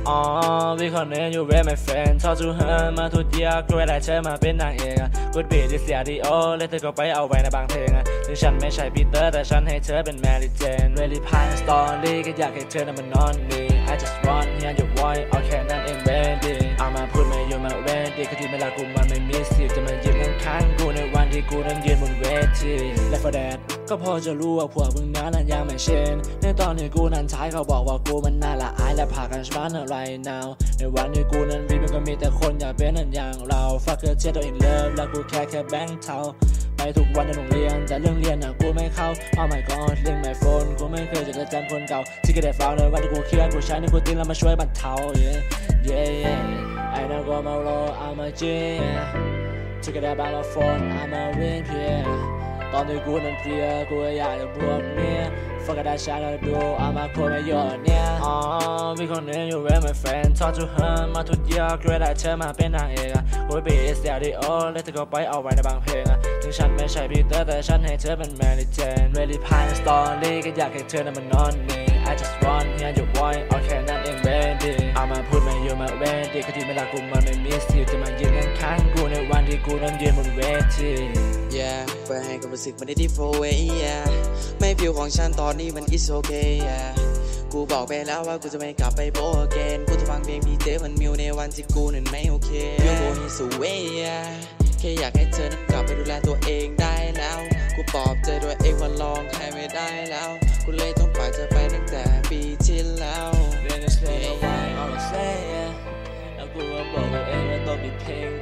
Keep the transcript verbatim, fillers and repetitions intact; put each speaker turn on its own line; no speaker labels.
อ๋อวิคอนเนอยู่ with my friend ชอบจูเฮิร์มาทุกเดียกูไม่ได้เชิญมาเป็นนางเอกอะกูบีดดิเสียดีโอเลยเธอก็ไปเอาไว้ในบางเพลงอะถึงฉันไม่ใช่ปีเตอร์แต่ฉันให้เธอเป็นแมรี่เจนเวลี่พายสตอรี่ก็อยากให้เธอนั้นมันนอนดี I just want hear your voice เอาแค่นั้นเองเบบี้เอามาพูดไม่อยู่มาเวทีแค่ที่ไม่รักกูมันไม่มีสิทธิ์จะมายืนข้างๆกูในวันที่กูนั้นยืนบนเวที และ for that ก็พอจะรู้ว่าพวกมึงนั้นยังไม่เช่นในตอนที่กูนั้นท้ายเขาบอกว่ากูมันน่าละอายและพากันช้าอะไร now ในวันที่กูนั้นรีบมันก็มีแต่คนอยากเป็นนั่นอย่างเรา fuck a jet in love และกูแค่แค่แบงค์เทาไปทุกวันในโรงเรียนแต่เรื่องเรียนน่ะกูไม่เข้า oh my god เรื่อง my phone กูไม่เคยจะเจอคนเก่าที่ก็ได้ฟังในวันที่กูเครียดกูใช้ในกูติ้งแล้วมาช่วยบรรเทา yeah yeah yeah I know go my road I'm a Gที่ก็ได้บางละ phone I'm a win peer ตอนที่กูนั้นเพลียกูอยากจะบวกเมีย fuck that shit I do I'm a cool ไม่หยดเนี่ยอ๋อมีคนหนึ่งอยู่ with my friend ชอบจูเฮิร์มาทุกเดียกูไม่ได้เชิญมาเป็นนางเอกอะกูไปบีดเสียดีโอเลยเธอก็ไปเอาไว้ในบางเพลงอะถึงฉันไม่ใช่ปีเตอร์แต่ฉันให้เธอเป็นแมรี่เจนเวลี่พายสตอรี่ก็อยากให้เธอนั้นมันนอนดี I just want hear your voice เอาแค่นั้นเองเบบี้เอามาพูดไม่อยู่มาเวทีแค่ที่ไม่รักกูมันไม่มีสิทธิ์จะมายืนข้างๆกูในวันที่กูนั้นยืนบนเวที
yeah เปิดให้ความรู้สึกมันได้ที่ โฟร์ เวย์ yeah ไม่ผิวของฉันตอนนี้มัน is okay yeah กูบอกไปแล้วว่ากูจะไม่กลับไปโบเกนกูจะฟังเพลงพีเจมันมิวในวันที่กูนั้นไม่โอเคฟิลโบฮิสเวย์ yeah แค่อยากให้เธอนั้นกลับไปดูแลตัวเองได้แล้วกูปลอบใจตัวเองว่าลองให้ไม่ได้แล้วกูเลยต้องปล่อยเธอไปตั้งแต่ปีที่แล้ว
เรื่องนี้ stay away all I say yeah แล้วกูก็บอกตัวเองว่าต้องปิดเพลง